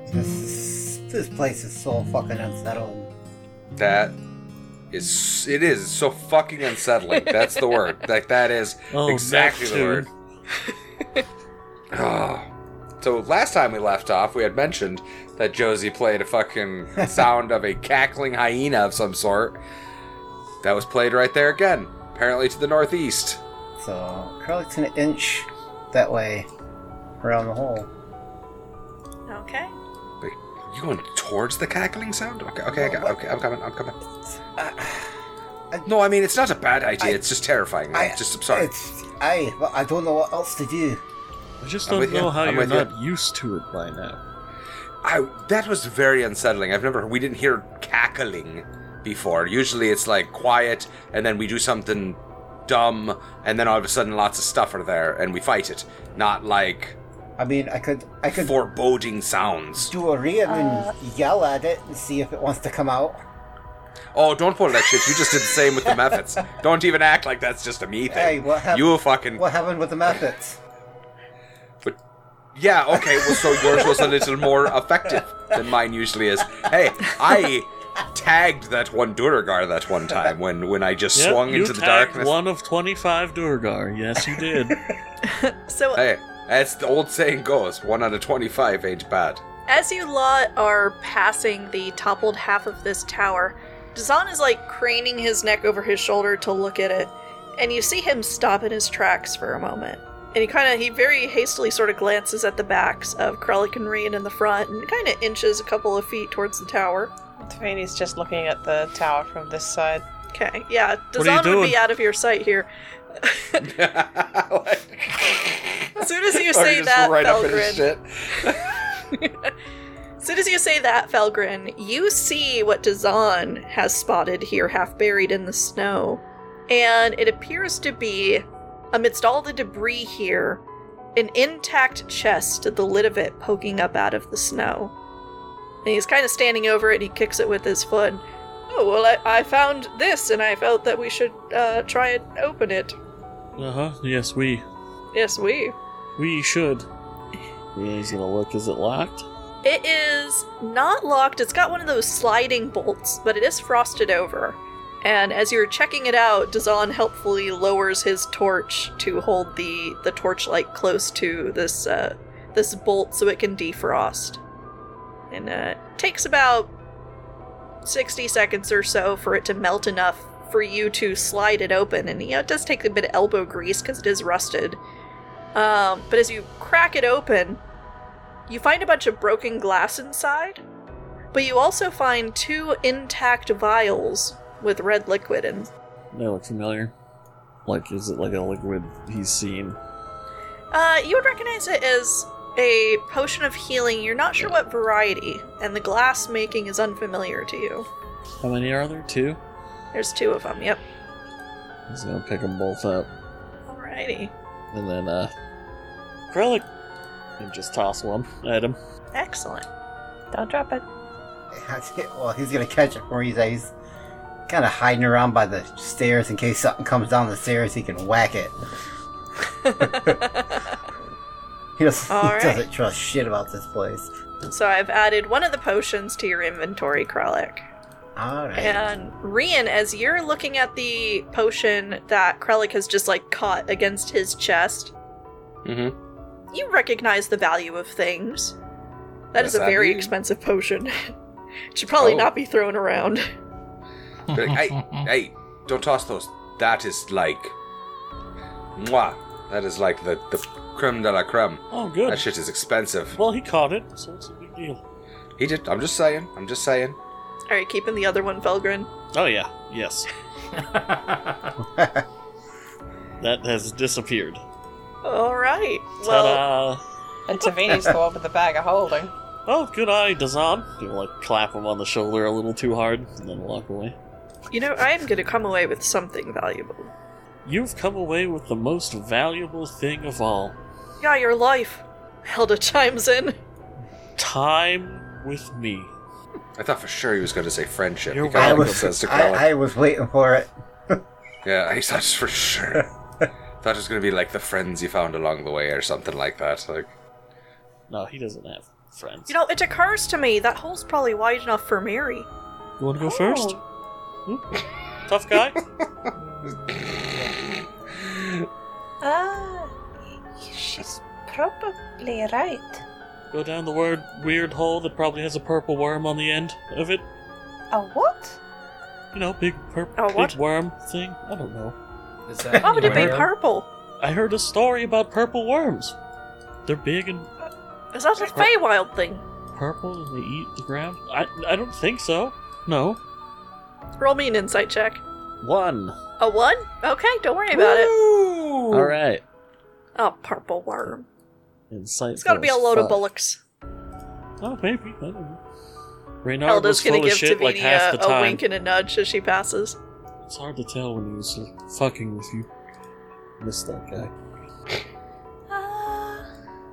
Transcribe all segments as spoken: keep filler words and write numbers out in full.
This this place is so fucking unsettling. That is, it is so fucking unsettling. That's the word. Like that is oh, exactly the word. Oh. So last time we left off, we had mentioned that Josie played a fucking sound of a cackling hyena of some sort. That was played right there again, apparently to the northeast. So Krellick's gonna inch that way around the hole. Okay. Wait, you going towards the cackling sound? Okay, okay, I got, okay, I'm coming, I'm coming. Uh, I, no, I mean it's not a bad idea. I, it's just terrifying. I, just I'm sorry. It's, I, well, I don't know what else to do. I just I'm don't know you. how I'm you're with you. not used to it by now. I that was very unsettling. I've never we didn't hear cackling before. Usually it's like quiet and then we do something dumb and then all of a sudden lots of stuff are there and we fight it. Not like I mean, I could, I could foreboding sounds. do a ring Uh. and yell at it and see if it wants to come out. Oh, don't pull that shit. You just did the same with the methods. Don't even act like that's just a me thing. Hey, what happened? You fucking What happened with the methods? But yeah, okay. Well, so yours was a little more effective than mine usually is. Hey, I tagged that one Durgar that one time when, when I just Yep, swung you into the tagged darkness. one of twenty-five Durgar. Yes, you did. So, Hey, as the old saying goes, one out of twenty-five ain't bad. as you lot are passing the toppled half of this tower, Dazan is like craning his neck over his shoulder to look at it, and you see him stop in his tracks for a moment. And he kind of, he very hastily sort of glances at the backs of Krellick and Rian in the front and kind of inches a couple of feet towards the tower. Tavani's just looking at the tower from this side. Okay, yeah, What are you Dazan would doing? be out of your sight here. As soon as you Or say just that, right up in his Felgrin, shit. as soon as you say that, Felgrin, you see what Dazan has spotted here, half buried in the snow. And it appears to be, amidst all the debris here, an intact chest, the lid of it poking up out of the snow. And he's kind of standing over it, and he kicks it with his foot. Oh, well, I, I found this, and I felt that we should uh, try and open it. Uh-huh. Yes, we Yes, we. we should. He's gonna look. Is it locked? It is not locked. It's got one of those sliding bolts, but it is frosted over. And as you're checking it out, Dazan helpfully lowers his torch to hold the, the torchlight close to this uh, this bolt so it can defrost. And uh, it takes about sixty seconds or so for it to melt enough for you to slide it open. And, you know, it does take a bit of elbow grease because it is rusted. Um, but as you crack it open, you find a bunch of broken glass inside, but you also find two intact vials with red liquid in. They look familiar. Like, is it like a liquid he's seen? Uh, you would recognize it as a potion of healing. You're not sure what variety, and the glass making is unfamiliar to you. How many are there? Two? There's two of them, yep. He's gonna pick them both up. Alrighty. And then, uh... Krellick! And just toss one at him. Excellent. Don't drop it. Well, he's gonna catch it for you. He's kind of hiding around by the stairs in case something comes down the stairs. He can whack it. He doesn't, All he right. doesn't trust shit about this place. So I've added one of the potions to your inventory, Krellick. All right. And Rian, as you're looking at the potion that Krellick has just like caught against his chest, Mm-hmm. you recognize the value of things. That What is does a that very mean? expensive potion. It should probably Oh. not be thrown around. But, hey, hey, don't toss those. That is like, mwah. That is like the the creme de la creme. Oh, good. That shit is expensive. Well, he caught it, so it's a big deal. He did. I'm just saying. I'm just saying. Alright, keeping the other one, Felgrin. Oh, yeah. Yes. That has disappeared. Alright. Well, Ta-da! And Tavani's the one with the bag of holding. Oh, good eye, Dazan. You like clap him on the shoulder a little too hard, and then walk away. you know, I am gonna come away with something valuable. You've come away with the most valuable thing of all. Yeah, your life. Hilda chimes in. Time with me. I thought for sure he was going to say friendship. You're He kinda I welcome. like was, says to I, Krellick. I was waiting for it. Yeah, I thought for sure. Thought it was going to be like the friends you found along the way or something like that. Like, No, he doesn't have friends. You know, it occurs to me that hole's probably wide enough for Mary. You want to go Oh. first? Hmm? Tough guy? Ah, she's probably right. Go down the word weird hole that probably has a purple worm on the end of it. A what? You know, big purple, A what? big worm thing. I don't know. Is that Why would it be anywhere? purple? I heard a story about purple worms. They're big and Is that a Feywild thing? purple and they eat the ground. I I don't think so. No. Roll me an insight check. One. A one? Okay, don't worry about it. Woo! All right. Oh, purple worm. Insight. It's gotta be a load of bullocks. Oh, maybe. I don't know. Reynard was Elda's gonna full of give shit like Tavini half a, the a time. wink and a nudge as she passes. It's hard to tell when he was fucking with you. Miss that guy. Ah,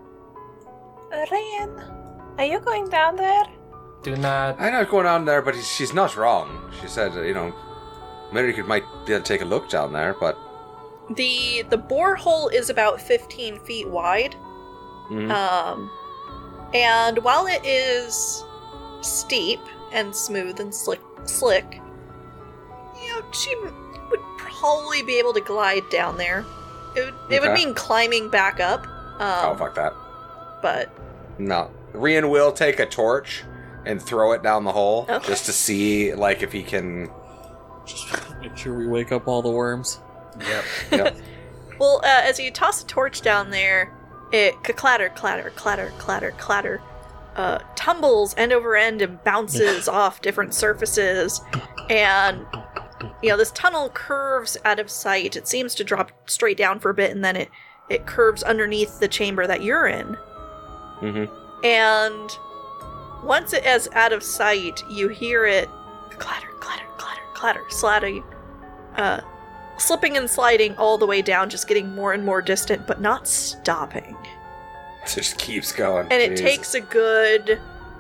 Ryan, are you going down there? Do not. I'm not going on there, but he's, she's not wrong. She said, uh, you know, Mary could might be able to take a look down there, but The the borehole is about fifteen feet wide. mhm. Um, and while it is steep and smooth and slick, slick, you know, she would probably be able to glide down there. It would, it would Okay. mean climbing back up. Um, oh fuck that. But No, Rian will take a torch and throw it down the hole Okay. just to see, like, if he can. Just make sure we wake up all the worms. Yep. Yep. well, uh, as you toss the torch down there, it clatter, clatter, clatter, clatter, clatter, uh, tumbles end over end and bounces off different surfaces, and you know this tunnel curves out of sight. It seems to drop straight down for a bit, and then it it curves underneath the chamber that you're in. Mm-hmm. And once it is out of sight, you hear it clatter, clatter, clatter, clatter, sliding, uh, slipping and sliding all the way down, just getting more and more distant, but not stopping. Just keeps going. And it Jesus. takes a good,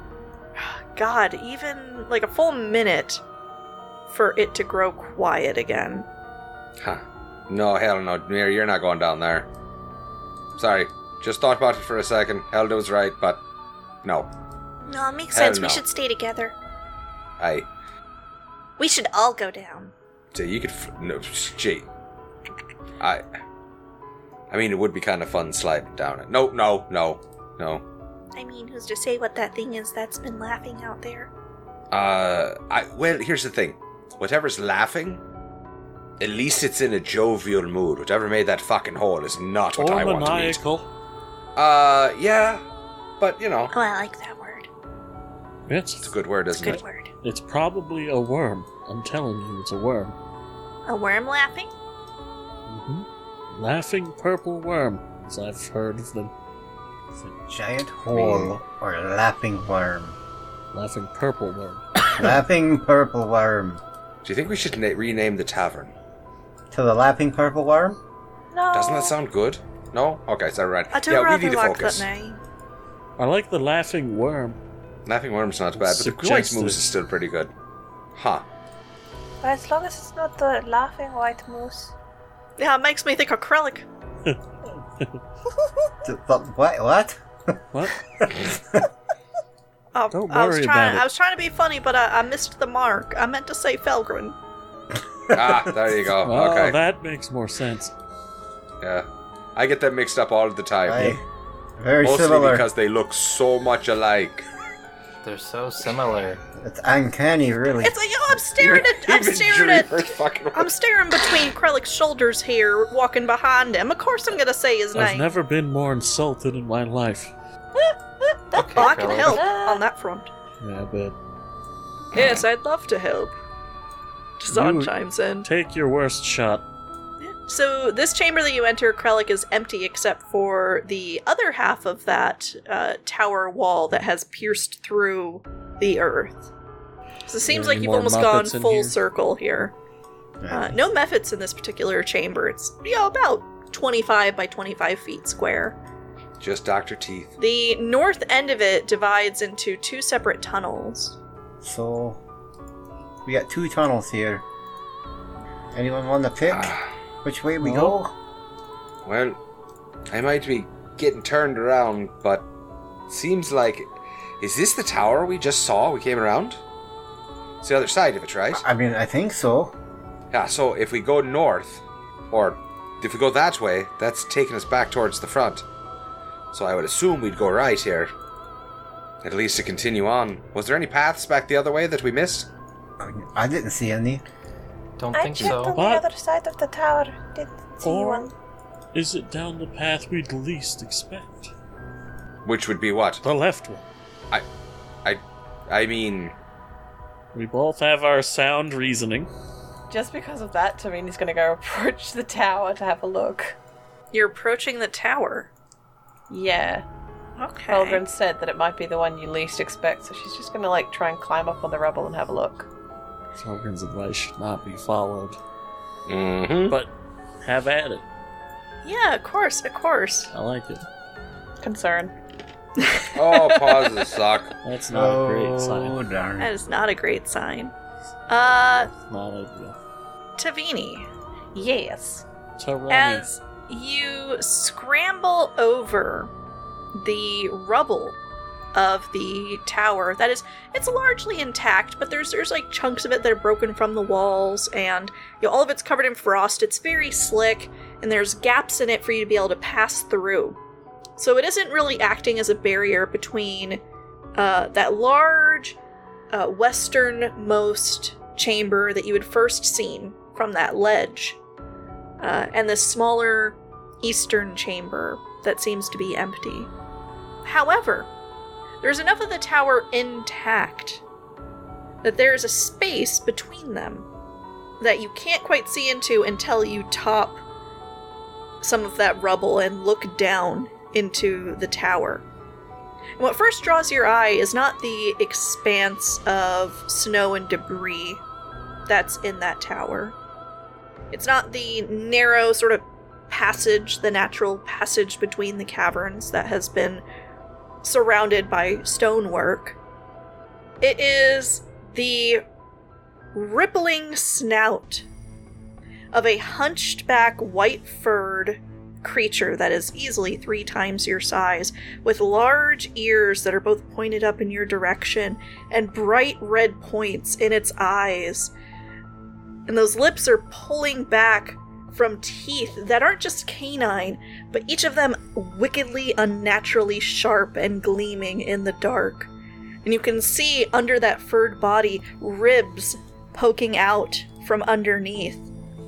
God, even like a full minute for it to grow quiet again. Huh. No, hell no. Mary, you're not going down there. Sorry. Just thought about it for a second. Helda was right, but no. No, it makes Hell sense. no. We should stay together. I. We should all go down. So you could. F- no, gee. I. I mean, it would be kind of fun sliding down it. No, no, no, no. I mean, who's to say what that thing is that's been laughing out there? Uh, I. Well, here's the thing. Whatever's laughing, at least it's in a jovial mood. Whatever made that fucking hole is not what Or I want to meet. maniacal. Uh, yeah, but you know, Oh, I like that word. it's It's, a good word, It's a isn't good it? word. it's probably a worm. I'm telling you, it's a worm. A worm laughing? hmm Laughing purple worm, as I've heard of them. It's a giant hole or a lapping worm. Laughing purple worm. Lapping purple worm. Do you think we should na- rename the tavern? To the lapping purple worm? No. Doesn't that sound good? No? Okay, so right. I do yeah, we rather need to like focus. that name. I like the laughing worm. Laughing Worm's not bad, but the White Suggestive. Moose is still pretty good. Huh. But as long as it's not the laughing white moose. Yeah, it makes me think of Krellic. Th- but what? What? What? Oh, Don't I was worry trying. about it. I was trying to be funny, but I, I missed the mark. I meant to say Felgren. Ah, there you go. Oh, Okay. that makes more sense. Yeah. I get them mixed up all the time. Aye. Very Mostly similar. because they look so much alike. They're so similar. It's uncanny, really. It's like, oh, I'm staring at. I'm Even staring at. Dreamer's fucking I'm staring between Krellic's shoulders here, walking behind him. Of course, I'm gonna say his I've name. never been more insulted in my life. Okay, Oh, I can Krellic. help on that front. Yeah, but Yes, I'd love to help. Zahn You- chimes in. take your worst shot. So this chamber that you enter, Krellic, is empty except for the other half of that uh, tower wall that has pierced through the earth. So it seems Any like you've more almost gone Muppets in full here? circle here. Uh, no mephits in this particular chamber. It's, you know, about twenty-five by twenty-five feet square. Just Doctor Teeth. The north end of it divides into two separate tunnels. So, we got two tunnels here. Anyone want to pick Ah, which way we No. go? well, I might be getting turned around, but seems like Is this the tower we just saw? We came around? It's the other side of it, right? I mean, I think so. Yeah, so if we go north, or if we go that way, that's taking us back towards the front. So I would assume we'd go right here. At least to continue on. Was there any paths back the other way that we missed? I, mean, I didn't see any. Don't I think checked so. on What? the other side of the tower. Didn't see Or one. is it down the path we'd least expect? Which would be what? The left one. I, I, I mean, We both have our sound reasoning. Just because of that, Tavini's gonna go approach the tower to have a look. You're approaching the tower. Yeah. Okay. Helgren said that it might be the one you least expect, so she's just gonna like try and climb up on the rubble and have a look. Sovereign's advice should not be followed. mm-hmm. But have at it. Yeah, of course, of course. I like it. Concern. Oh, pauses suck. That's not a great sign. Oh, darn. That is not a great sign. Uh, Not ideal. Tavini, Yes. Tarani. as you scramble over the rubble of the tower, that is, it's largely intact, but there's there's like chunks of it that are broken from the walls, and you know, all of it's covered in frost. It's very slick, and there's gaps in it for you to be able to pass through. So it isn't really acting as a barrier between uh, that large uh, westernmost chamber that you had first seen from that ledge, uh, and the smaller eastern chamber that seems to be empty. However, there's enough of the tower intact that there is a space between them that you can't quite see into until you top some of that rubble and look down into the tower. And what first draws your eye is not the expanse of snow and debris that's in that tower. It's not the narrow sort of passage, the natural passage between the caverns that has been surrounded by stonework. It is the rippling snout of a hunched back, white-furred creature that is easily three times your size, with large ears that are both pointed up in your direction and bright red points in its eyes. And those lips are pulling back from teeth that aren't just canine, but each of them wickedly, unnaturally sharp and gleaming in the dark. And you can see under that furred body ribs poking out from underneath.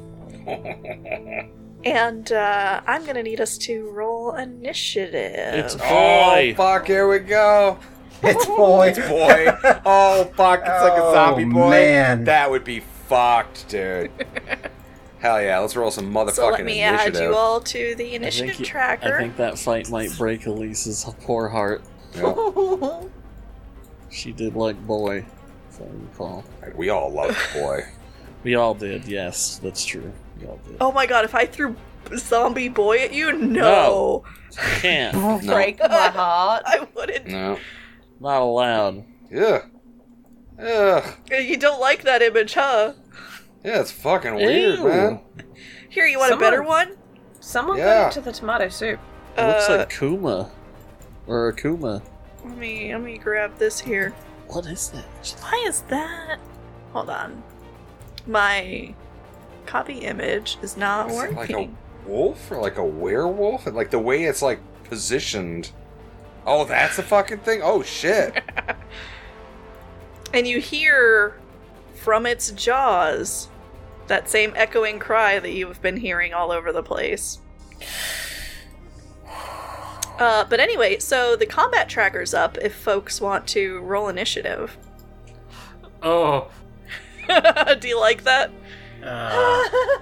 And uh, I'm gonna need us to roll initiative. It's a Oh, boy. fuck, here we go. It's boy. It's boy. Oh, fuck, it's like a Oh, zombie boy. man. That would be fucked, dude. Hell yeah, let's roll some motherfucking So let me initiative. add you all to the I initiative think, you- tracker. I think that fight might break Elise's poor heart. Yeah. She did like boy, if I recall. We all love boy. We all did, yes, that's true. We all did. Oh my god, if I threw zombie boy at you, no. No. Can't. No. Break my heart. I wouldn't. No. Not allowed. Yeah. Ugh. You don't like that image, huh? Yeah, it's fucking weird, Ew. man. Here, you want Someone- a better one? Someone Yeah. put it to the tomato soup. It looks Uh, like Kuma. Or Akuma. Let me let me grab this here. What is that? Why is that? Hold on. My copy image is not Is it like a working. wolf or like a werewolf? And like the way it's like positioned. Oh, that's a fucking thing? Oh shit. And you hear from its jaws that same echoing cry that you've been hearing all over the place. Uh, but anyway, so the combat tracker's up if folks want to roll initiative. Oh, Do you like that? Uh,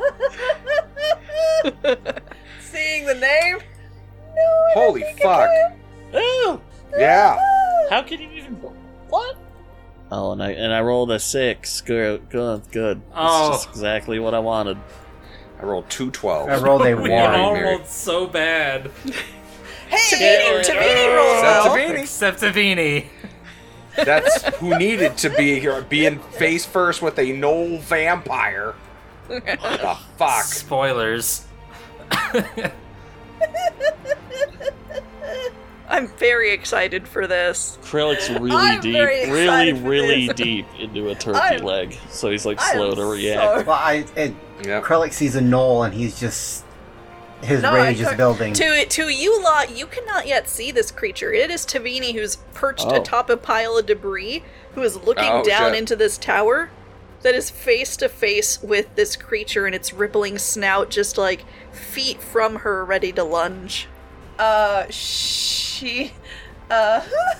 Seeing the name? Holy fuck. Ew! Yeah. How can you even... What? Oh, and I and I rolled a six. Good, good, good. Oh. That's just exactly what I wanted. I rolled two twelves. I rolled a we one. all Mary. rolled so bad. Hey, Tavini rolled Except well. Tavini. Except Savini. That's who needed to be here, being face first with a knoll vampire. What the fuck? Spoilers. I'm very excited for this. Krellick's really I'm deep, very really, excited for really this. deep into a turkey I'm- leg, so he's like I slow am to react. Well, I and Yep. Krellick sees a knoll and he's just his No, I rage is can't- building. To to you lot, you cannot yet see this creature. It is Tavini who's perched Oh. atop a pile of debris, who is looking Oh, down shit. into this tower that is face to face with this creature and its rippling snout just like feet from her ready to lunge. Uh, she. Uh.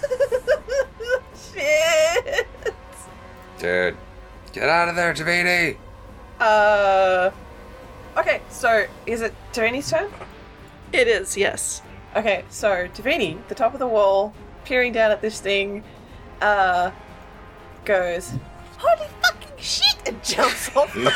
Shit. Dude, get out of there, Tavini! Uh. Okay, so is it Davini's turn? It is, yes. Okay, so Davini, the top of the wall, peering down at this thing, uh, goes, "Holy fucking shit!" and jumps off the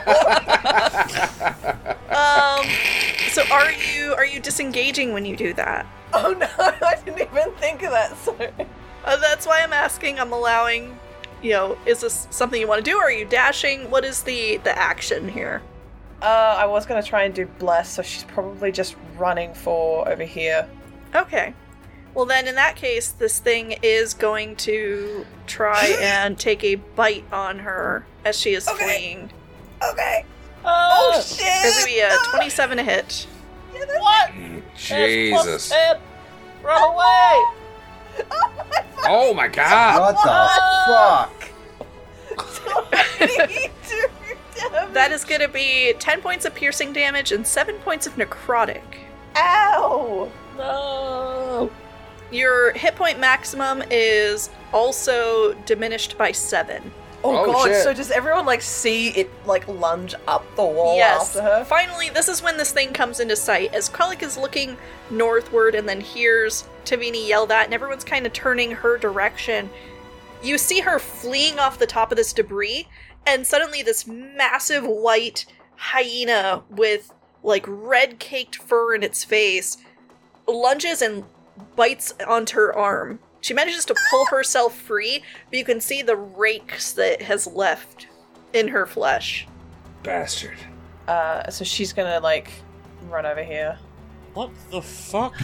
wall. Um so are you are you disengaging when you do that? Oh no, I didn't even think of that. So, Uh, that's why I'm asking. I'm allowing, you know, is this something you want to do? Or are you dashing? What is the the action here? uh, I was gonna try and do bless, so she's probably just running for over here. Okay. Well, then in that case, this thing is going to try and take a bite on her as she is Okay. fleeing. Okay. Oh, Oh shit! There's going to be a twenty-seven to hit. What? Jesus. Run away! Oh my god! What the fuck? That is going to be ten points of piercing damage and seven points of necrotic. Ow! No! Your hit point maximum is also diminished by seven. Oh, Oh, god, shit. so does everyone like see it like lunge up the wall Yes. after her? Finally, this is when this thing comes into sight. As Krellick is looking northward and then hears Tavini yelled at, and everyone's kind of turning her direction, you see her fleeing off the top of this debris, and suddenly this massive white hyena with like red caked fur in its face lunges and bites onto her arm. She manages to pull herself free, but you can see the rakes that it has left in her flesh. Bastard. Uh, so she's gonna like run over here. What the fuck?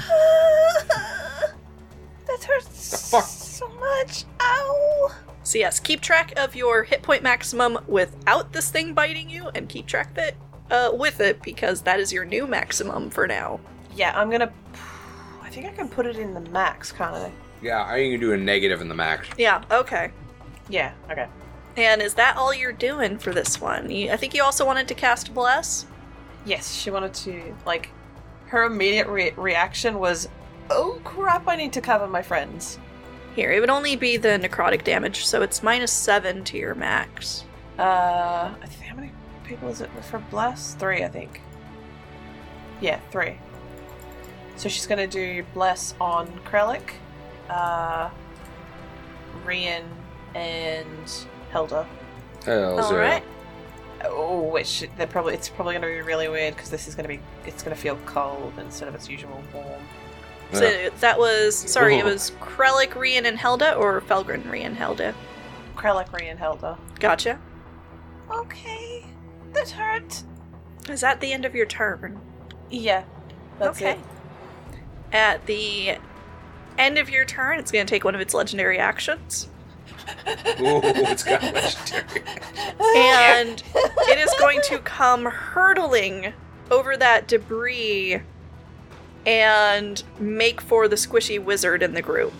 That hurts The fuck? so much. Ow. So yes, keep track of your hit point maximum without this thing biting you, and keep track of it uh, with it, because that is your new maximum for now. Yeah, I'm gonna. I think I can put it in the max, can't I? Yeah, I can do a negative in the max. Yeah, okay. Yeah. Okay. And is that all you're doing for this one? You, I think you also wanted to cast Bless? Yes, she wanted to like. Her immediate re- reaction was, "Oh crap! I need to cover my friends." Here, it would only be the necrotic damage, so it's minus seven to your max. Uh, I think how many people is it for bless? Three, I think. Yeah, three. So she's gonna do bless on Krellick, uh, Rian, and Helda. Hell, All right. Oh, which they're probably it's probably gonna be really weird because this is gonna be it's gonna feel cold instead of its usual warm. So that was, sorry, it was Krellick, Rian, and Helda, or Felgren, Rian, Helda? Krellick, Rian, Helda. Gotcha. Okay. That hurt. Is that the end of your turn? Yeah, that's okay. it. At the end of your turn, it's going to take one of its legendary actions. Ooh, it's got legendary. And it is going to come hurtling over that debris and make for the squishy wizard in the group.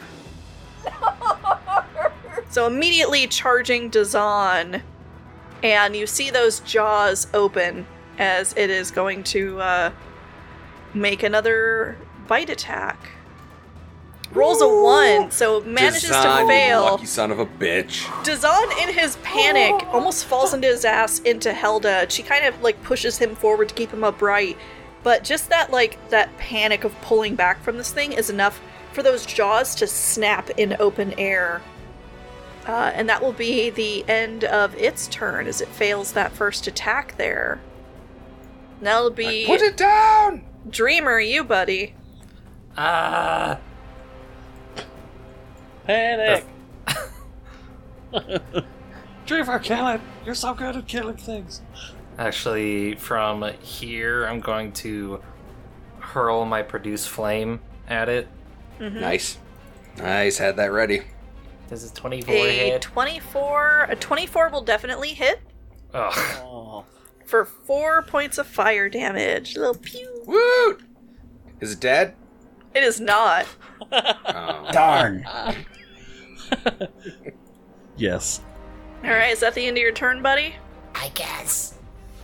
So immediately charging Dazan, and you see those jaws open as it is going to uh, make another bite attack. Rolls a one, so manages Design, to you fail. lucky son of a bitch. Dazan, in his panic, almost falls into his ass into Helda. She kind of like pushes him forward to keep him upright, but just that like that panic of pulling back from this thing is enough for those jaws to snap in open air. Uh, and that will be the end of its turn as it fails that first attack there. That'll be Put it down! Dreamer, you buddy. Ah. Panic! Dreamer, kill it! You're so good at killing things. Actually, from here, I'm going to hurl my produce flame at it. Mhm. Nice. Nice, had that ready. Does a twenty-four A hit? twenty-four, a twenty-four will definitely hit Oh. Oh. for four points of fire damage. A little pew. Woo! Is it dead? It is not. Oh. Darn. Yes. All right, is that the end of your turn, buddy? I guess.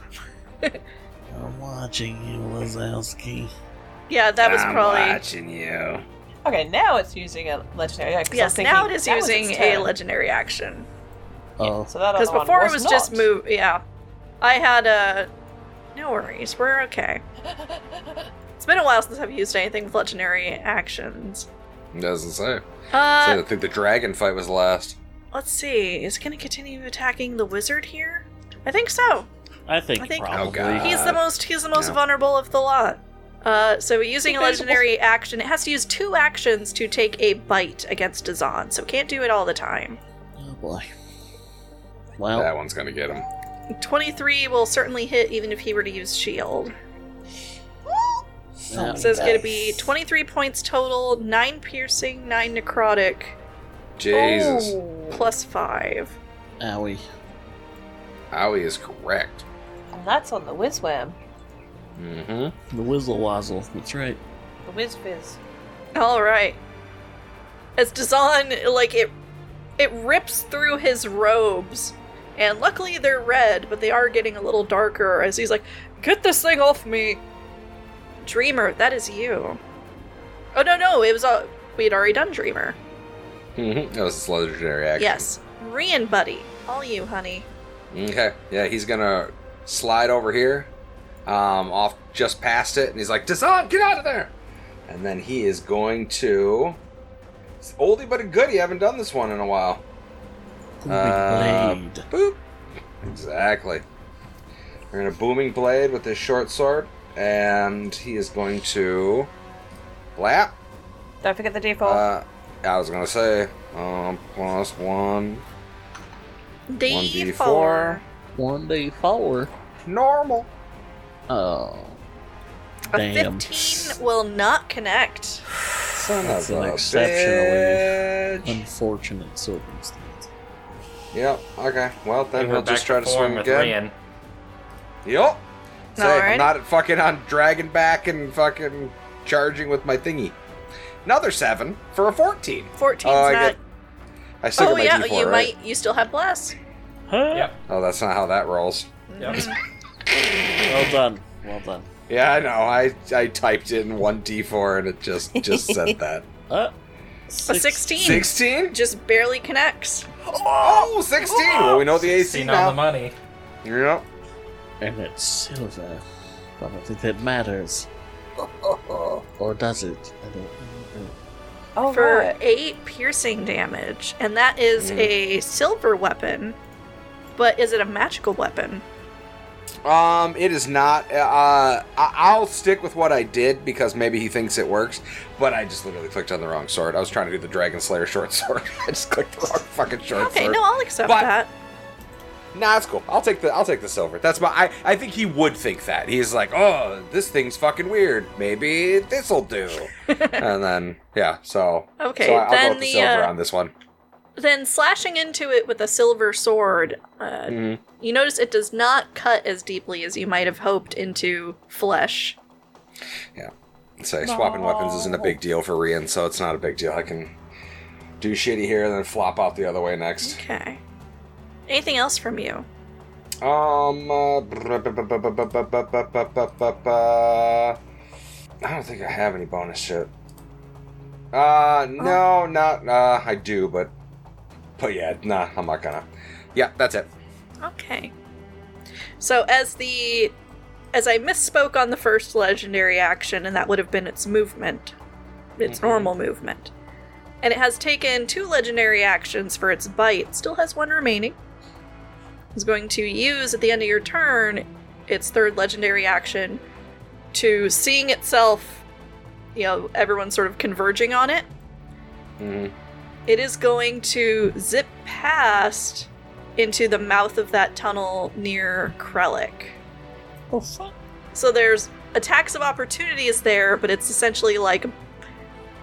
I'm watching you, Wazowski. Yeah, that was I'm probably. watching you. Okay, now it's using a legendary action. 'cause I was Yes, thinking now it is that was using its a turn. legendary action. Oh. So that Because other one before it was just not. move. Yeah, I had a. No worries, we're okay. It's been a while since I've used anything with legendary actions. It doesn't say. Uh, So I think the dragon fight was last. let's see. Is it going to continue attacking the wizard here? I think so. I think, I think- probably. Oh, God. He's the most. He's the most No. vulnerable of the lot. Uh, so using a Debatable. legendary action, it has to use two actions to take a bite against Dazan, so can't do it all the time. Oh boy. Well, That one's gonna get him. twenty-three will certainly hit even if he were to use shield. yeah. So it's going to be twenty-three points total, nine piercing, nine necrotic, Jesus. plus five. Owie. Owie is correct. And that's on the Whizwham. Mm-hmm. The Whizzle Wazzle. That's right. The Whiz Fizz. All right. As Dazan, like it, it rips through his robes, and luckily they're red, but they are getting a little darker. As he's like, "Get this thing off me, Dreamer! That is you." Oh no, no, it was a we had already done Dreamer. Mm-hmm. That was his legendary action. Yes, Rian, buddy, all you, honey. Okay. Yeah, he's gonna slide over here, um, off just past it, and he's like, Dazan, get out of there! And then he is going to. It's oldie but a goodie. Haven't done this one in a while. Booming Uh, blade. Boop. Exactly. We're gonna booming blade with this short sword, and he is going to blap. Don't forget the D four. Uh, I was gonna say, um, plus one, D one d four. four, One d four. normal. Oh. A Damn. fifteen will not connect. Son That's of an a exceptionally bitch. Unfortunate circumstance. Yep. Okay. Well, then We're he'll back just try to form swing with again. Rian. Yup. Say, Alright. I'm not fucking on dragging back and fucking charging with my thingy. Another seven for a fourteen. fourteen's Oh, I not. get. I still Oh get my yeah, D four, you right? might. You still have bless. Huh? Yep. Oh, that's not how that rolls. Yep. Well done. Well done. Yeah, I know. I I typed in one d four and it just just said that. Uh, A six- sixteen sixteen? just barely connects. Oh, sixteen! Well, we know the A C Seen on now. the money. Yep. And it's silver. I don't think that matters. Or does it? I don't know. oh, For right. eight piercing damage, and that is Mm. a silver weapon. But is it a magical weapon? Um, it is not. Uh, I- I'll stick with what I did because maybe he thinks it works. But I just literally clicked on the wrong sword. I was trying to do the Dragon Slayer short sword. I just clicked the wrong fucking short Okay, sword. no, I'll accept But- that. Nah, that's cool. I'll take the I'll take the silver. That's my. I, I think he would think that. He's like, oh, this thing's fucking weird. Maybe this'll do. And then yeah, so Okay, so I, I'll then go with the, the, silver uh, on this one. Then slashing into it with a silver sword, uh, Mhm. you notice it does not cut as deeply as you might have hoped into flesh. Say swapping weapons isn't a big deal for Rian, so it's not a big deal. I can do shitty here and then flop out the other way next. Okay. Anything else from you? Um, uh, I don't think I have any bonus shit. Uh, no, not, uh, I do, but, but yeah, nah, I'm not gonna. Yeah, that's it. Okay. So as the as I misspoke on the first legendary action, and that would have been its movement, its Mhm. normal movement. And it has taken two legendary actions for its bite, still has one remaining. It's going to use at the end of your turn its third legendary action to, seeing itself, you know, everyone sort of converging on it, Mm-hmm. it is going to zip past into the mouth of that tunnel near Krellick. Oh, fuck. So there's attacks of opportunity is there, but it's essentially like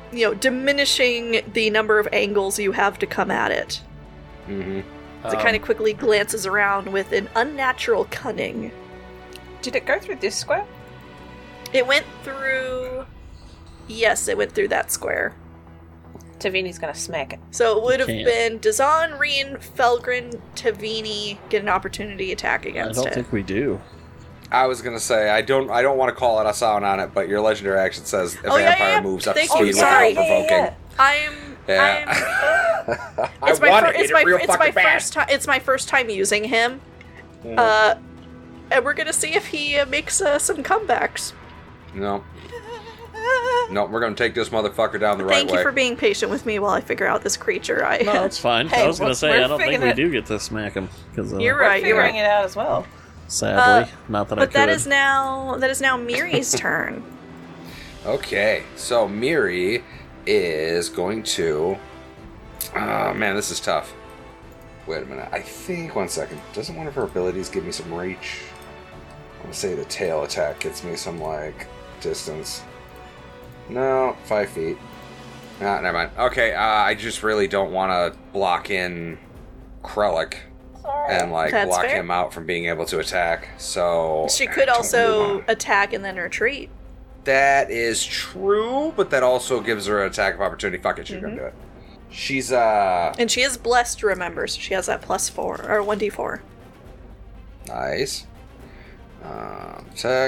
you know, diminishing the number of angles you have to come at it. Mm-hmm. As it kind of quickly glances around with an unnatural cunning. Did it go through this square? It went through... Yes, it went through that square. Tavini's gonna smack it. So it would have Can't. been Dazan, Rien, Felgrin, Tavini get an opportunity attack I against don't it. think we do. I was gonna say I don't I don't want to call it us out on it, but your legendary action says a Oh, yeah, vampire yeah, yeah. moves up Thank to you, speed sorry. without provoking. I'm... Yeah. I'm I it's my, want fir- to it's hit my, it real it's my fucking bad. first time. It's my first time using him. Mhm. Uh, and we're gonna see if he uh, makes uh, some comebacks. No. No, we're gonna take this motherfucker down the right Thank way. you for being patient with me while I figure out this creature. I. No, it's fine. Hey, I was going to we're- say, we're I don't think we figuring it- do get to smack him. Cause, uh, You're We're right. You're figuring right. it out as well. Sadly, not that I But could. that is now that is now Miri's turn. Okay, so Miri is going to. Oh man, this is tough. Wait a minute. I think one second. Doesn't one of her abilities give me some reach? I'm gonna say the tail attack gets me some like distance. No, five feet. Ah, never mind. Okay, uh, I just really don't want to block in Krellick and like That's block fair. him out from being able to attack. So She I could don't also really wanna- attack and then retreat. That is true, but that also gives her an attack of opportunity. Fuck it, she's Mm-hmm. gonna do it. She's uh And she is blessed, remember, so she has that plus four or one d four. nice. Um, attack.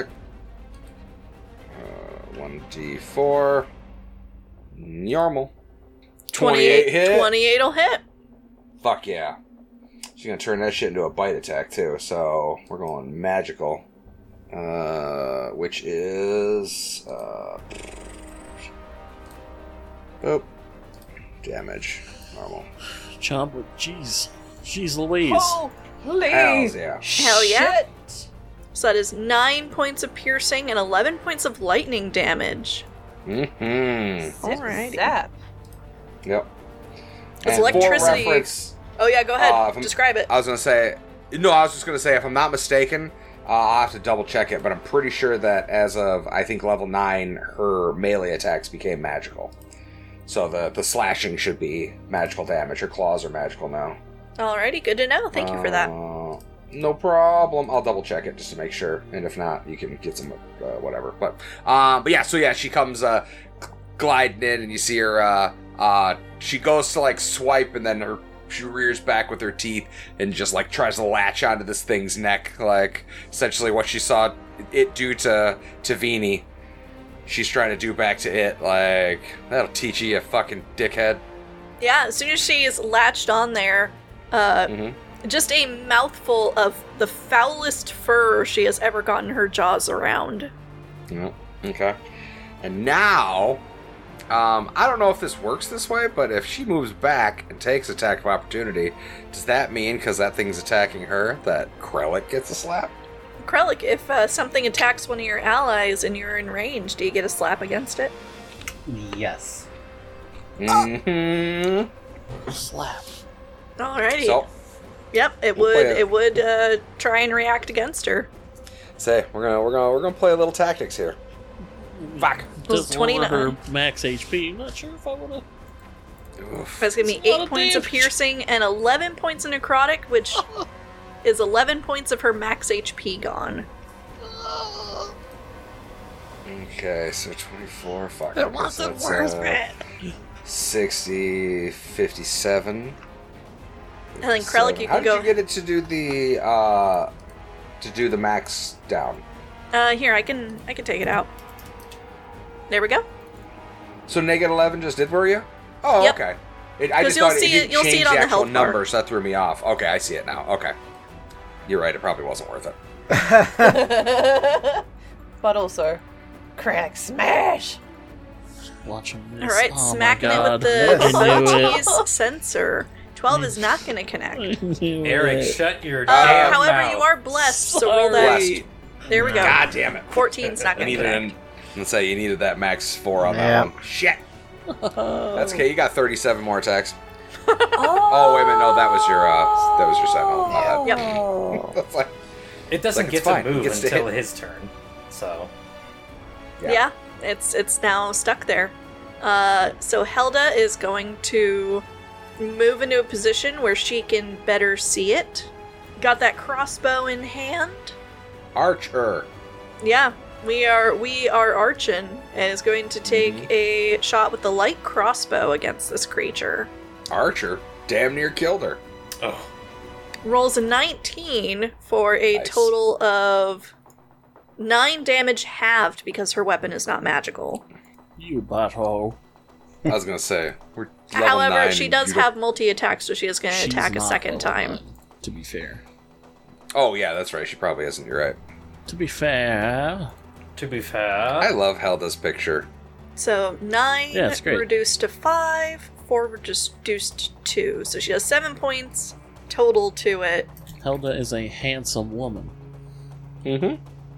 Uh, one d four. Normal. twenty-eight hit. twenty-eight will hit. Fuck yeah. She's gonna turn that shit into a bite attack too. So we're going magical, uh, which is uh, oh, damage normal. Chomp with jeez. Jeez Louise. Holy Hells yeah. Hell yeah. shit. So that is nine points of piercing and eleven points of lightning damage. Mm-hmm. Alrighty. Zap. Yep. It's And for electricity. reference, Oh yeah, go ahead. Uh, if I'm- Describe it. I was gonna say no. I was just gonna say if I'm not mistaken, uh, I'll have to double check it, but I'm pretty sure that as of I think level nine, her melee attacks became magical. So the the slashing should be magical damage. Her claws are magical now. Alrighty, good to know. Thank you for that. Uh, no problem. I'll double check it just to make sure, and if not, you can get some uh, whatever. But um, but yeah, so yeah, she comes uh, g- gliding in, and you see her. Uh, uh, she goes to like swipe, and then her she rears back with her teeth and just like tries to latch onto this thing's neck, like essentially what she saw it do to to Vini. She's trying to do back to it. Like that'll teach you, you fucking dickhead. Yeah, as soon as she is latched on there, uh, Mm-hmm. just a mouthful of the foulest fur she has ever gotten her jaws around. Yep. Okay. And now, um, I don't know if this works this way, but if she moves back and takes attack of opportunity, does that mean because that thing's attacking her that Krellick gets a slap? Krellick, if uh, something attacks one of your allies and you're in range, do you get a slap against it? Yes. Mm-hmm. Slap. Alrighty. So, Yep, it We'll would. play it. It would uh, try and react against her. say we're gonna we're gonna we're gonna play a little tactics here. Fuck. Was Just lower her twenty-nine. max H P. Not sure if I would have. Oof. That's gonna be It's a lot eight of points of damage. piercing and eleven points of necrotic, which is eleven points of her max H P gone. Okay, so twenty-four. Fuck. It okay, wasn't so worth that's, uh, it. sixty, fifty-seven. And then Krellick, you How can did go. you get it to do the uh to do the max down? Uh, here I can I can take it out. There we go. So negative eleven just did for you? Oh, Yep. okay. It, I 'Cause just you'll thought it see it- didn't you'll see change it on the the actual health bar. number, so that threw me off. Okay, I see it now. Okay. You're right, it probably wasn't worth it. But also, crack smash. Watching this. All right, oh smacking my it God. with the I knew it. Salty's sensor. Twelve is not going to connect. I knew Eric, it. shut your Uh, damn however, mouth. you are blessed, so roll that. Blessed. There we go. God damn it. fourteen's not You going to needed connect. an, let's say you needed that max four on Yeah. that one. Shit. That's okay. You got thirty-seven more attacks. Oh, Oh wait a minute, no, that was your uh that was your sentinel. My bad. Yep. That's like It doesn't Like, get it's to fine. He move gets to until hit. his turn. So Yeah. Yeah. it's it's now stuck there. Uh, so Helda is going to move into a position where she can better see it. Got that crossbow in hand. Archer. Yeah, we are we are arching and is going to take mm-hmm. a shot with the light crossbow against this creature. Archer damn near killed her. Oh. Rolls a nineteen for a Nice. total of nine damage halved because her weapon is not magical. You butthole. I was gonna say we're level However, nine she and does you don't- have multi-attack, so she is going to She's attack a not second level time. nine, to be fair. Oh yeah, that's right. She probably isn't. You're right. To be fair. To be fair. I love Helda's picture. So nine Yeah, it's great. reduced to five, four reduced to two. So she has seven points total to it. Helda is a handsome woman. Mm-hmm.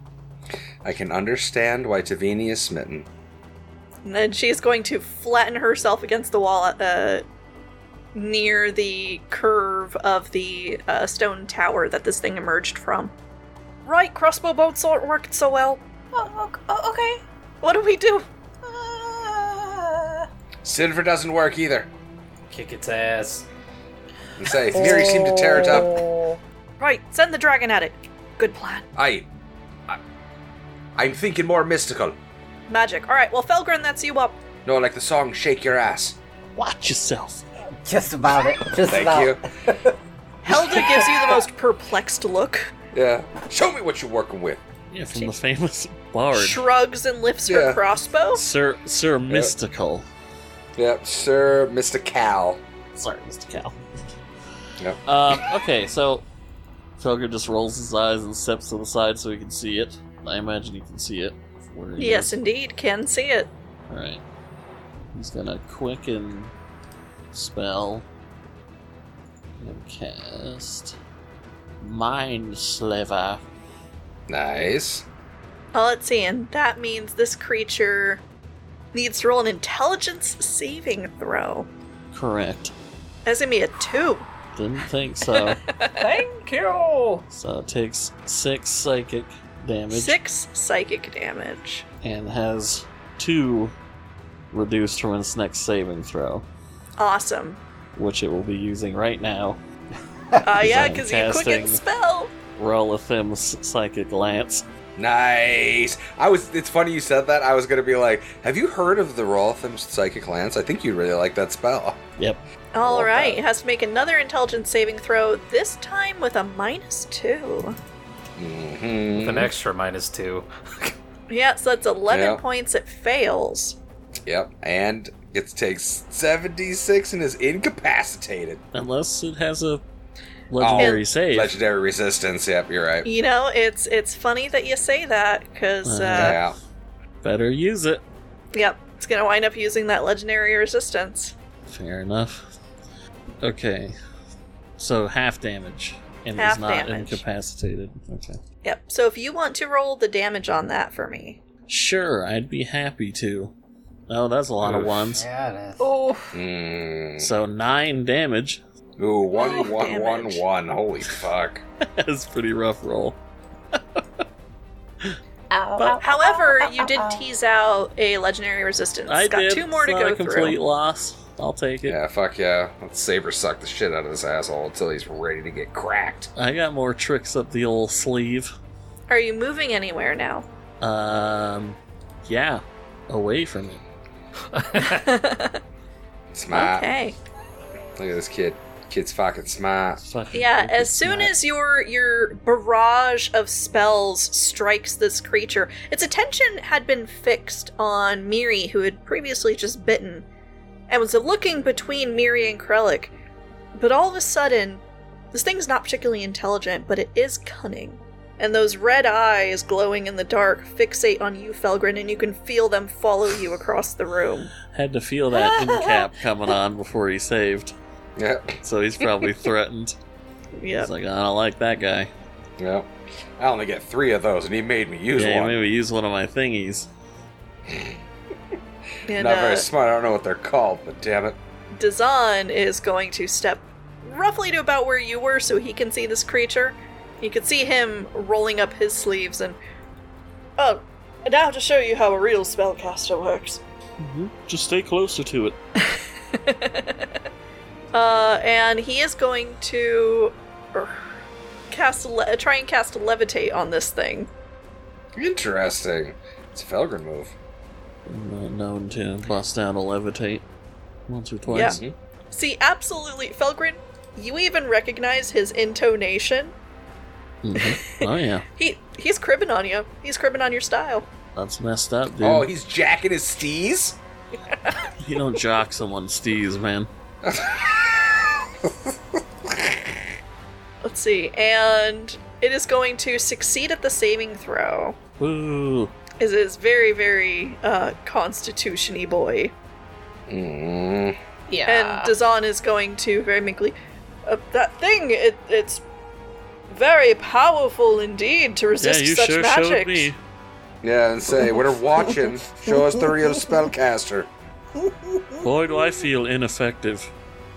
I can understand why Tavini is smitten. And then she's going to flatten herself against the wall uh, near the curve of the uh, stone tower that this thing emerged from. Right, crossbow bolts aren't working so well. Oh, oh, okay. What do we do? Uh, Silver doesn't work either. Kick its ass. And say, Miri seemed to tear it up. Right, send the dragon at it. Good plan. I, I, I'm thinking more mystical. Magic. Alright, well, Felgren, that's you up. No, like the song "Shake Your Ass." Watch yourself. Just about it. Just Thank about. you. Helda gives you the most perplexed look, Yeah. Show me what you're working with. Yeah, from the famous bard. shrugs and lifts her Yeah. crossbow. Sir Sir Mystical. Yep, Sir Mister Cal. Sorry, Mister Cal. Yep. Um, okay, so Felger just rolls his eyes and steps to the side so he can see it. I imagine he can see it. Where he Yes, is. indeed, can see it. Alright. He's gonna quicken spell and cast Mind Sliver. Nice. Oh, let's see, and that means this creature needs to roll an intelligence saving throw. Correct. That's gonna be a two. Didn't think so. Thank you! So it takes six psychic damage Six psychic damage. and has two reduced from its next saving throw, Awesome. which it will be using right now. Uh, yeah, I'm because you quicken casting- spell. Rolathim's psychic lance. Nice. I was. It's funny you said that. I was gonna be like, have you heard of the Rolathim's Psychic Lance? I think you'd really like that spell. Yep. All Love right, that. it has to make another intelligence saving throw. This time with a minus two. Mm-hmm. With an extra minus two. Yeah, so that's eleven Yeah. points. It fails. Yep. And it takes seventy-six and is incapacitated. Unless it has a legendary Oh, save. Legendary resistance. Yep, you're right. You know, it's it's funny that you say that because, uh, Yeah. Better use it. yep, it's gonna wind up using that legendary resistance. Fair enough. Okay. So half damage. And Half is not damage. incapacitated. Okay. Yep. So if you want to roll the damage on that for me, Sure, I'd be happy to. Oh, that's a lot of Oof. ones. Yeah, it is. oh, Mm. So nine damage. Ooh, one, Oh, one, one, damage. one. Holy fuck. That's a pretty rough roll. ow, But- ow, however, ow, ow, you did ow. tease out a legendary resistance. I Got did. two more It's to not go a complete through. loss. I'll take it. Yeah, fuck yeah. Let's Saber suck the shit out of this asshole until he's ready to get cracked. I got more tricks up the old sleeve. Are you moving anywhere now? Um, yeah, away from it. Smart. Okay. Look at this kid. Kid's fucking smart. Fucking Yeah, wicked as soon smart. as your your barrage of spells strikes this creature, its attention had been fixed on Miri, who had previously just bitten, and was looking between Miri and Krellick. But all of a sudden, this thing's not particularly intelligent, but it is cunning. And those red eyes glowing in the dark fixate on you, Felgren, and you can feel them follow you across the room. had to feel that end cap coming on before he saved, Yep. so he's probably threatened. Yep. He's like, I don't like that guy. Yep. I only get three of those, and he made me use yeah, one. maybe use one of my thingies. And, Not uh, very smart. I don't know what they're called, but damn it. Dazan is going to step roughly to about where you were so he can see this creature. You can see him rolling up his sleeves and... Oh, now to show you how a real spellcaster works. Mm-hmm. Just stay closer to it. uh, and he is going to er, cast a le- try and cast a levitate on this thing. Interesting. It's a Felgren move. I'm not known to bust down a levitate once or twice. Yeah. See, absolutely, Felgren, you even recognize his intonation. Mm-hmm. Oh yeah, he he's cribbing on you. He's cribbing on your style. that's messed up, dude. Oh, he's jacking his steez? You don't jock someone's steez, man. Let's see, and it is going to succeed at the saving throw. Woo! Is is very very uh, constitution-y boy. Mm. Yeah. And Dazan is going to very meekly, uh, that thing, it, it's very powerful indeed to Yeah, resist you such sure magic. showed me. Yeah, and say, we're watching. Show us the real spellcaster. Boy, do I feel ineffective.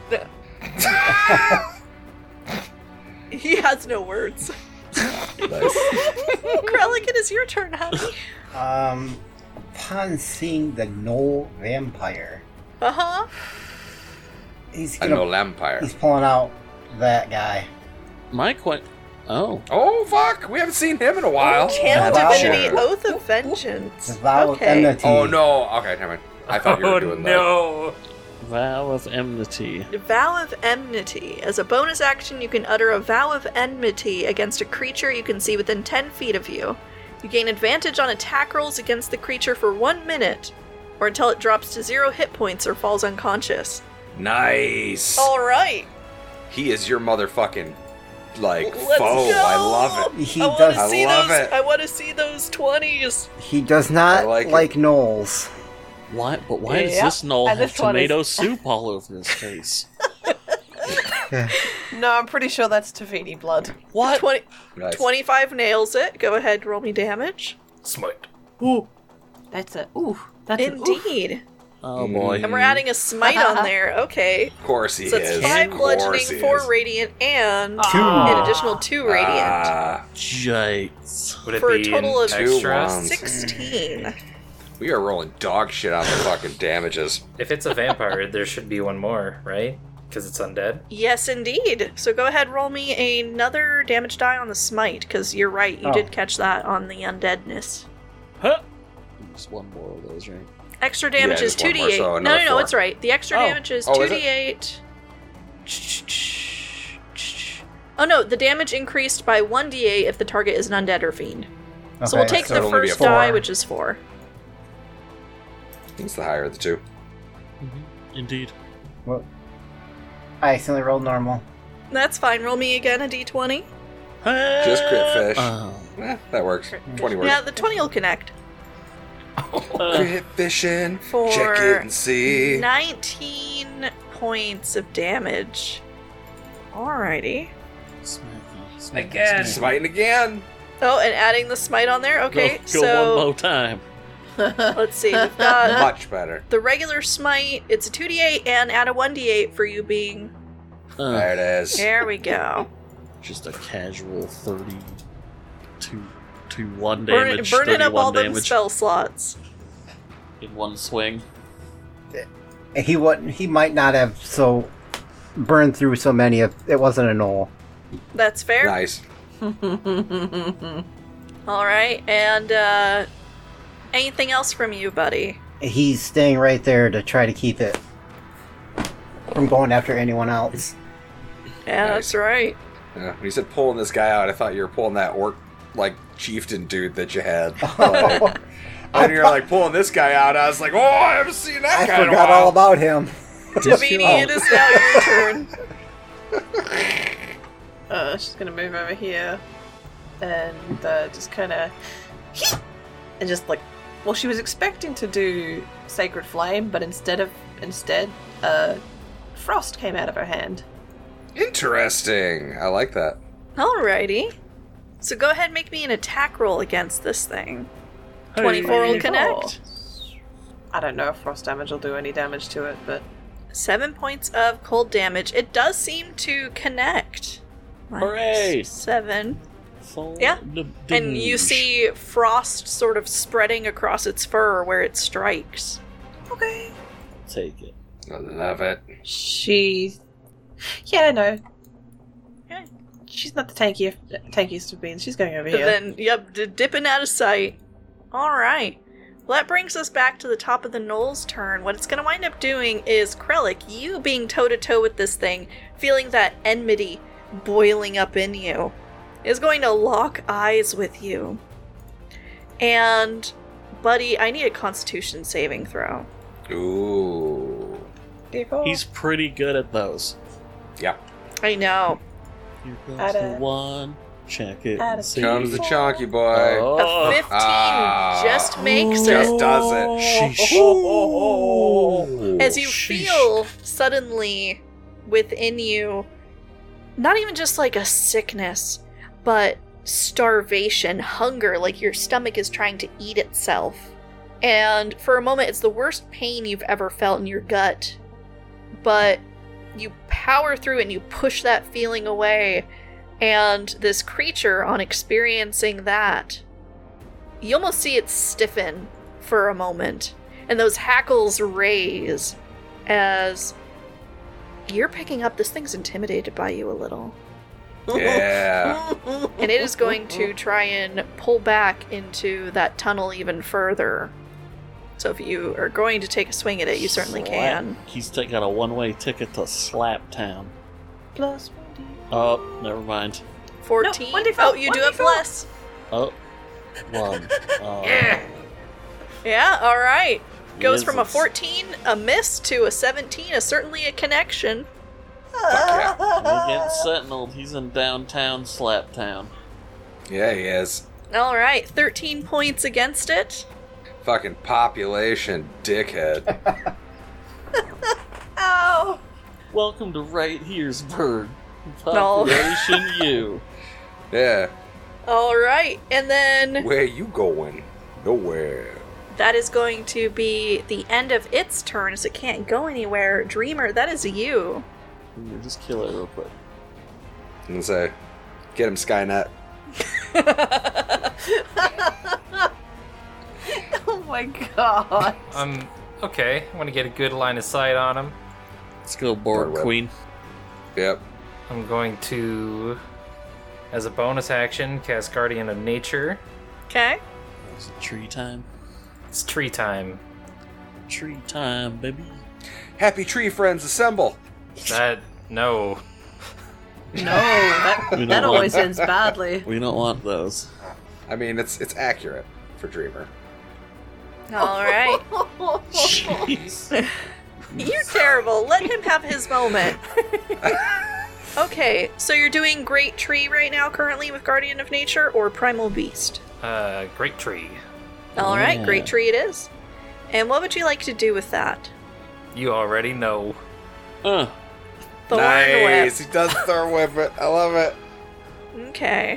He has no words. Nice. Krellic, it is your turn, honey. Um, upon seeing the gnoll vampire, Uh-huh. he's I gonna, know Lampire. he's pulling out that guy. My quite. Oh, Oh, fuck! We haven't seen him in a while. Channel Wow. Divinity, Sure. Oath of Vengeance. The vow of Okay. enmity. Oh, no. Okay, never mind. I thought you were Oh doing no! vow of enmity. Vow of Enmity. As a bonus action, you can utter a vow of enmity against a creature you can see within ten feet of you. You gain advantage on attack rolls against the creature for one minute, or until it drops to zero hit points or falls unconscious. that. Nice. Alright. He is your motherfucking, like, Let's foe. go! I love it. He I want does. to see I love those. it. I want to see those twenties. He does not I like like, it. gnolls. Why? But why does Yep, this knoll and have this one is- tomato soup all over his face? No, I'm pretty sure that's Tavini blood. What? twenty, Nice. twenty-five nails it. Go ahead, roll me damage. Smite. Ooh. That's a ooh. That's an oof. Indeed. Oh boy. And we're adding a smite on there. Okay. Of course he So is. it's five Of course bludgeoning, he four is. radiant, and Two. an additional two radiant. Ah, Yikes. Would it For a be total an of two extra? ones. sixteen. we are rolling dog shit on the fucking damages. If it's a vampire, there should be one more, right? Because it's undead. Yes, indeed. So go ahead, roll me another damage die on the smite, because you're right, you Oh. did catch that on the undeadness. Huh? Just one more of those, right? Extra damage Yeah, is just one two more, d eight. so no, another no, no, four. it's right. The extra Oh. damage is Oh, is two d eight. Oh no, the damage increased by one d eight if the target is an undead or fiend. So we'll Okay, take so the it'll only be a first four. die, which is four. It's the higher of the two. Mm-hmm. Indeed. Well, I accidentally rolled normal. That's fine. Roll me again a d twenty. Just crit fish. Oh. Eh, that works. twenty works. Yeah, the twenty will connect. Crit fishing. For Check it and see. nineteen points of damage. Alrighty. Smacky, smacky, Again. smacky. Smiting again. Oh, and adding the smite on there? Okay, Go, go so one more time. let's see. We've got Much better. the regular smite. It's a two d eight and add a one d eight for you being. Uh, There it is. There we go. just a casual thirty-two to one Burn, damage. burning up all them damage spell slots. in one swing. He wouldn't. He might not have so burned through so many if it wasn't a gnoll. That's fair. Nice. Alright, and uh anything else from you, buddy? He's staying right there to try to keep it from going after anyone else. Yeah, Nice. that's right. Yeah, when you said pulling this guy out, I thought you were pulling that orc, like, chieftain dude that you had. Oh, Like, and you're like pulling this guy out. I was like, oh, I haven't seen that I guy in a forgot while. all about him. Davini, Oh. it is now your turn. Uh, she's gonna move over here and uh, just kind of and just like, well, she was expecting to do Sacred Flame, but instead of instead, uh, Frost came out of her hand. Interesting. I like that. Alrighty. So go ahead and make me an attack roll against this thing. twenty-four will connect. I don't know if frost damage will do any damage to it, but Seven points of cold damage. It does seem to connect. Minus Hooray! Seven. Full Yeah. d- And you damage. see frost sort of spreading across its fur where it strikes. Okay. Take it. I love it. She. Yeah, no. Yeah, she's not the tankiest, tankiest of beans. She's going over And here. then, yep, d- dipping out of sight. Alright. Well, that brings us back to the top of the Knoll's turn. What it's going to wind up doing is, Krellick, you being toe-to-toe with this thing, feeling that enmity boiling up in you, is going to lock eyes with you. And, buddy, I need a Constitution saving throw. Ooh. He's pretty good at those. Yeah. I know. Here comes Add the a- one. Check it. add a and see. Comes the chonky boy. Oh. A fifteen Ah. just makes it. Just does it. Sheesh. Ooh. As you Sheesh. feel suddenly within you, not even just like a sickness, but starvation, hunger, like your stomach is trying to eat itself. And for a moment, it's the worst pain you've ever felt in your gut. But you power through it and you push that feeling away. And this creature, on experiencing that, you almost see it stiffen for a moment. And those hackles raise as you're picking up this thing's intimidated by you a little. Yeah. And it is going to try and pull back into that tunnel even further. So if you are going to take a swing at it, you certainly Slap. can. He's taking a one-way ticket to Slap Town. Plus one d. Oh, never mind. fourteen. No, one d four, Oh, you one do d have four. less. Oh, one. Uh, Yeah, alright. Goes from a Whizzes. fourteen, a miss, to a seventeen, a certainly a connection. Fuck We're getting sentineled. He's in downtown Slap Town. yeah. Yeah, he is. Alright, thirteen points against it. Fucking population dickhead. Ow! Welcome to Right Here's Bird. No. Population U. Yeah. Alright, and then Where you going? Nowhere. that is going to be the end of its turn, as it can't go anywhere. Dreamer, that is you. Ooh, just kill it real quick. I'm gonna say, get him, Skynet. Oh my god. Um, okay. I want to get a good line of sight on him. Let's go, Board Board whip. Queen. Yep. I'm going to, as a bonus action, cast Guardian of Nature. Okay. Is it tree time? It's tree time. Tree time, baby. Happy tree friends, assemble. That, no. No, that, We don't that want- always ends badly. We don't want those. I mean, it's it's accurate for Dreamer. Alright. Jeez. You're terrible. Let him have his moment. Okay, so you're doing Great Tree right now currently with Guardian of Nature or Primal Beast? Uh, great tree. Alright, Yeah. Great Tree it is. And what would you like to do with that? You already know. Uh, Thorn nice. Whip. He does throw whip it. I love it. Okay.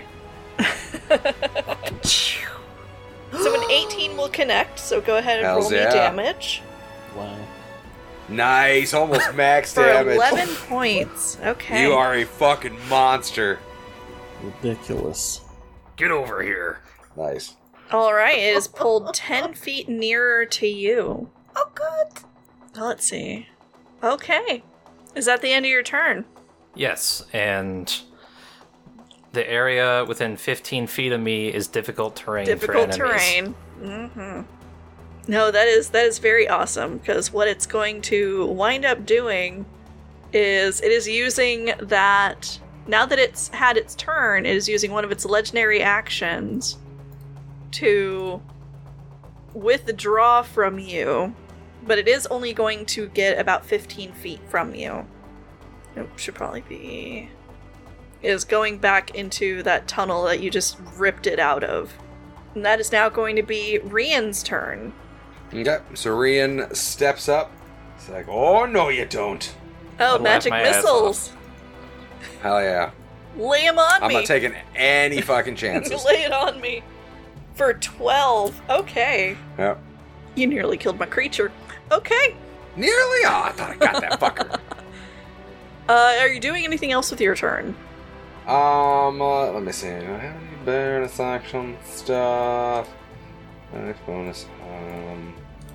So an eighteen will connect, so go ahead and Hells roll me yeah. damage. wow. Nice. Almost max For damage. eleven points. Okay. You are a fucking monster. Ridiculous. Get over here. Nice. Alright, it is pulled ten feet nearer to you. Oh, good. Let's see. Okay. Is that the end of your turn? Yes, and the area within fifteen feet of me is difficult terrain Difficult for enemies. terrain. Mm-hmm. No, that is that is very awesome, because what it's going to wind up doing is it is using that, now that it's had its turn, it is using one of its legendary actions to withdraw from you, but it is only going to get about fifteen feet from you. It should probably be... is going back into that tunnel that you just ripped it out of. And that is now going to be Rian's turn. Okay. So Rian steps up. It's like, oh no, you don't. Oh, I'd laugh magic my ass missiles! Hell yeah. Lay him on I'm me! not taking any fucking chances. Lay it on me! For twelve. Okay. Yep. You nearly killed my creature. Okay. Nearly. Oh, I thought I got that fucker. Uh, are you doing anything else with your turn? Um, uh, let me see. Do I have any bonus action stuff? Bonus, bonus. Um,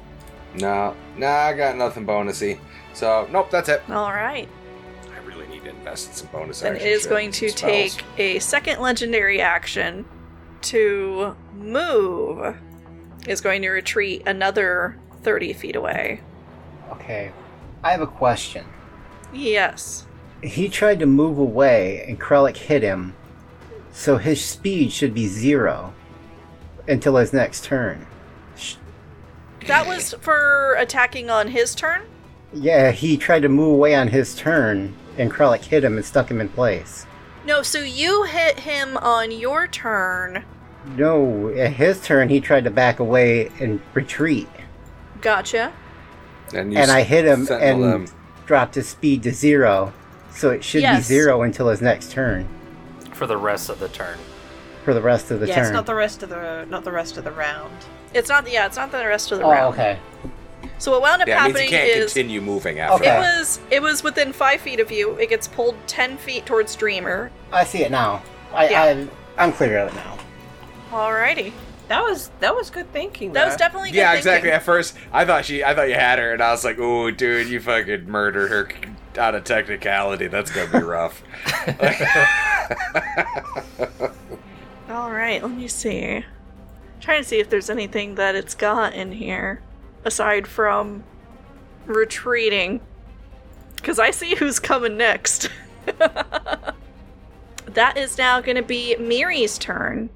No, nah, I got nothing bonusy. So, nope, that's it. All right. I really need to invest in some bonus Then action it is shit going and to some spells. take a second legendary action to move. Is going to retreat another thirty feet away. Okay. I have a question. Yes. He tried to move away and Krellick hit him, so his speed should be zero until his next turn. Sh- That was for attacking on his turn? Yeah, he tried to move away on his turn and Krellick hit him and stuck him in place. No, so you hit him on your turn. No, at his turn he tried to back away and retreat. Gotcha. And, you And I hit him sentinel and them. dropped his speed to zero, so it should be Yes. zero until his next turn For the rest of the turn. for the rest of the yeah, turn. it's not the rest of the not the rest of the round. It's not, yeah, it's not the rest of the Oh, round. okay. So what wound up Yeah, it means happening you can't is continue moving after Okay. it that. was it was within five feet of you. It gets pulled ten feet towards Dreamer. I see it now. I, Yeah. I I'm clear of it now. Alrighty, That was that was good thinking. that was though. definitely good Yeah, thinking. exactly. At first, I thought she, I thought you had her, and I was like, "Oh, dude, you fucking murdered her out of technicality. That's gonna be rough." All right, let me see. Trying to see if there's anything that it's got in here aside from retreating, because I see who's coming next. That is now going to be Miri's turn.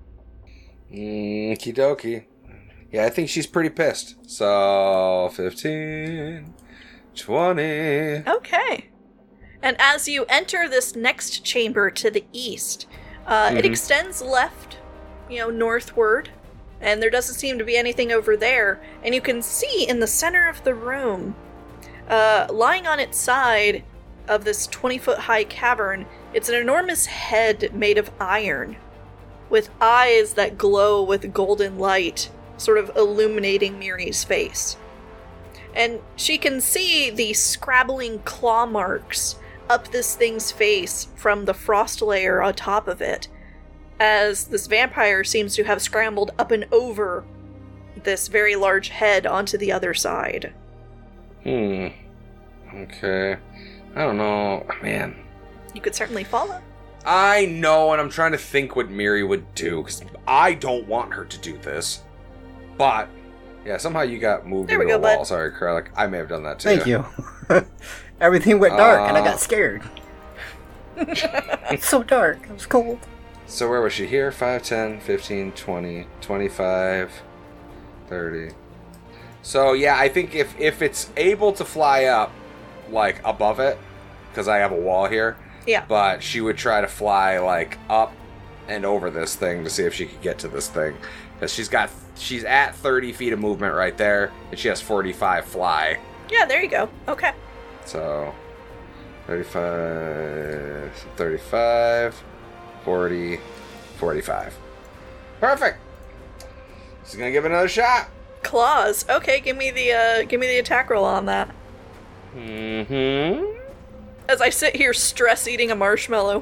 Okie dokie. Yeah, I think she's pretty pissed. So, fifteen, twenty. Okay. And as you enter this next chamber to the east, uh, it Mhm. extends left, you know, northward, and there doesn't seem to be anything over there. And you can see in the center of the room, uh, lying on its side of this twenty foot high cavern, it's an enormous head made of iron, with eyes that glow with golden light, sort of illuminating Miri's face. And she can see the scrabbling claw marks up this thing's face from the frost layer on top of it, as this vampire seems to have scrambled up and over this very large head onto the other side. Hmm. Okay. I don't know. Man. You could certainly follow. I know, and I'm trying to think what Miri would do, because I don't want her to do this. But, yeah, somehow you got moved There we into go, a wall. bud. Sorry, Kralik. I may have done that too. Thank you. Everything went dark and I Uh. got scared. It's so dark. It was cold. So where was she? Here? five, ten, fifteen, twenty, twenty-five, thirty. So, yeah, I think if, if it's able to fly up, like, above it, because I have a wall here, Yeah. but she would try to fly, like, up and over this thing to see if she could get to this thing. Because she's got, she's at thirty feet of movement right there, and she has forty-five fly. Yeah, there you go. Okay. So, thirty-five, thirty-five, forty, forty-five. Perfect! She's gonna give it another shot. Claws. Okay, give me the uh give me the attack roll on that. Mm-hmm. As I sit here stress eating a marshmallow.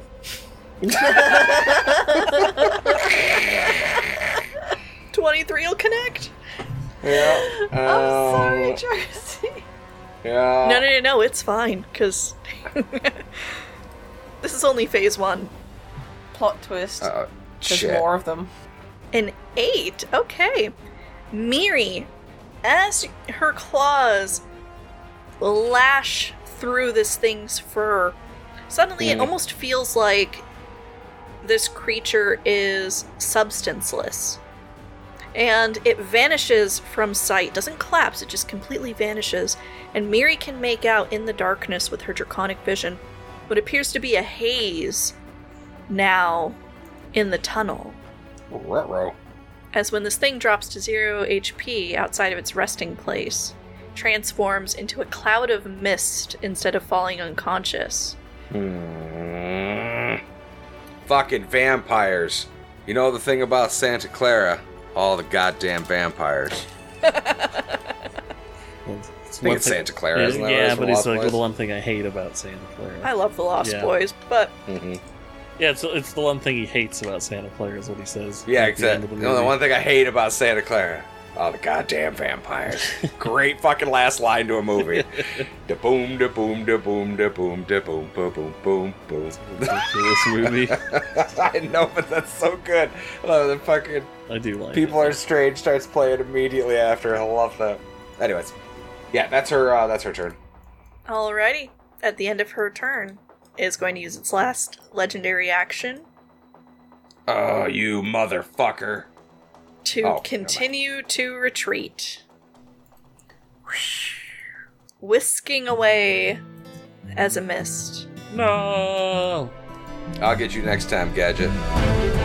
twenty-three will connect. Yeah. I'm sorry, um, Jersey. Yeah. No, no, no, no, it's fine, because this is only phase one. Plot twist. Uh, There's shit. more of them. An eight. Okay. Miri, as her claws lash through this thing's fur, suddenly it Mm. almost feels like this creature is substanceless. And it vanishes from sight. Doesn't collapse, it just completely vanishes. And Miri can make out in the darkness with her draconic vision what appears to be a haze now in the tunnel. Ruh-roh. As when this thing drops to zero H P outside of its resting place, transforms into a cloud of mist instead of falling unconscious. Hmm. Fucking vampires. You know the thing about Santa Clara? All the goddamn vampires. It's I think one it's thing- Santa Clara, Yeah, isn't that yeah right? but it's Lost like Boys? the one thing I hate about Santa Clara. I love the Lost Yeah. Boys, but Mm-hmm. Yeah, it's it's the one thing he hates about Santa Clara is what he says. Yeah, at the end exactly. of the No, the movie. one thing I hate about Santa Clara. Oh, the goddamn vampires. Great fucking last line to a movie. Da boom, da boom, da boom, da boom, da boom, boom, boom, boom, boom. Ridiculous movie. I know, but that's so good. I love the fucking I do like People it. Are Strange starts playing immediately after. I love that. Anyways. Yeah, that's her uh, that's her turn. Alrighty. At the end of her turn, is going to use its last legendary action Oh, you motherfucker. to Oh, continue to retreat. Whisking away as a mist. No! I'll get you next time, Gadget.